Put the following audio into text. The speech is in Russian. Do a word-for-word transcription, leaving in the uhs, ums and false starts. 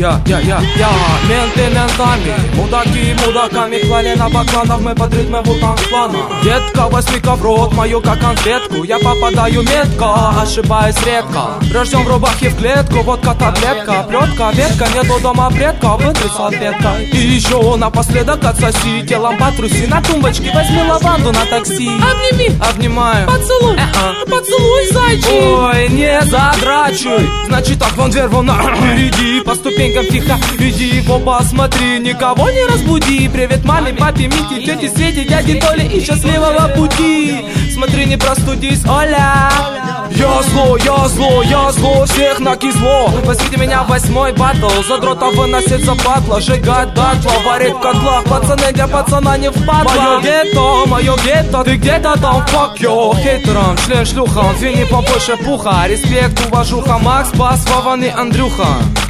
Я, я, я, я, менты ментами, мудаки мудаками, клали на бакланов, мы под ритмы вулкан клана. Детка, восьмика в рот, мою как конфетку, я попадаю метко, ошибаюсь редко. Рожден в рубахе в клетку, водка таблетка, плетка, ветка, нету дома предка, вытряс салфетка. И еще напоследок отсоси, телом потруси, на тумбочке возьми лаванду на такси. Обними, обнимаю, поцелуй, э-э. поцелуй, зайчик. Ой, не задрачивай, значит так, вон дверь, вон на. Впереди, по ступенькам тихо, иди, в оба смотри, никого не разбуди. Привет маме, папе, Мите, тете Свете, дяде Толе и счастливого пути. Смотри, не простудись, Оля. Я зло, я зло, я зло, всех на кизло. Возьмите меня в восьмой батл, задрота выносит за батла, сжигать датла, варит в котлах, пацаны для пацана не впадло. Мое гетто, мое гетто, ты где-то там, fuck you. Хейтерам, член шлюха, звени побольше пуха, респект, уважуха, Макс, Бас, Вован и Андрюха.